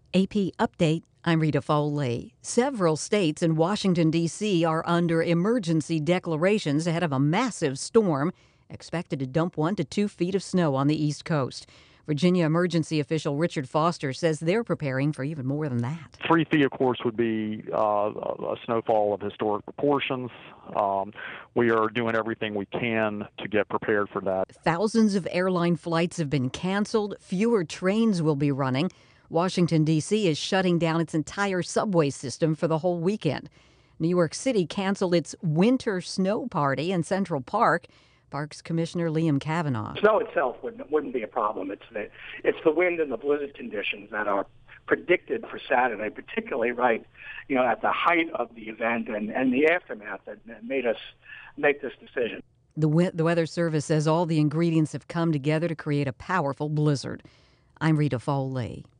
AP Update, I'm Rita Foley. Several states in Washington, D.C. are under emergency declarations ahead of a massive storm expected to dump 1 to 2 feet of snow on the East Coast. Virginia emergency official Richard Foster says they're preparing for even more than that. 3 feet, of course, would be a snowfall of historic proportions. We are doing everything we can to get prepared for that. Thousands of airline flights have been canceled. Fewer trains will be running. Washington, D.C. is shutting down its entire subway system for the whole weekend. New York City canceled its winter snow party in Central Park. Parks Commissioner Liam Kavanaugh. Snow itself wouldn't be a problem. It's the wind and the blizzard conditions that are predicted for Saturday, particularly at the height of the event and the aftermath that made us make this decision. The Weather Service says all the ingredients have come together to create a powerful blizzard. I'm Rita Foley.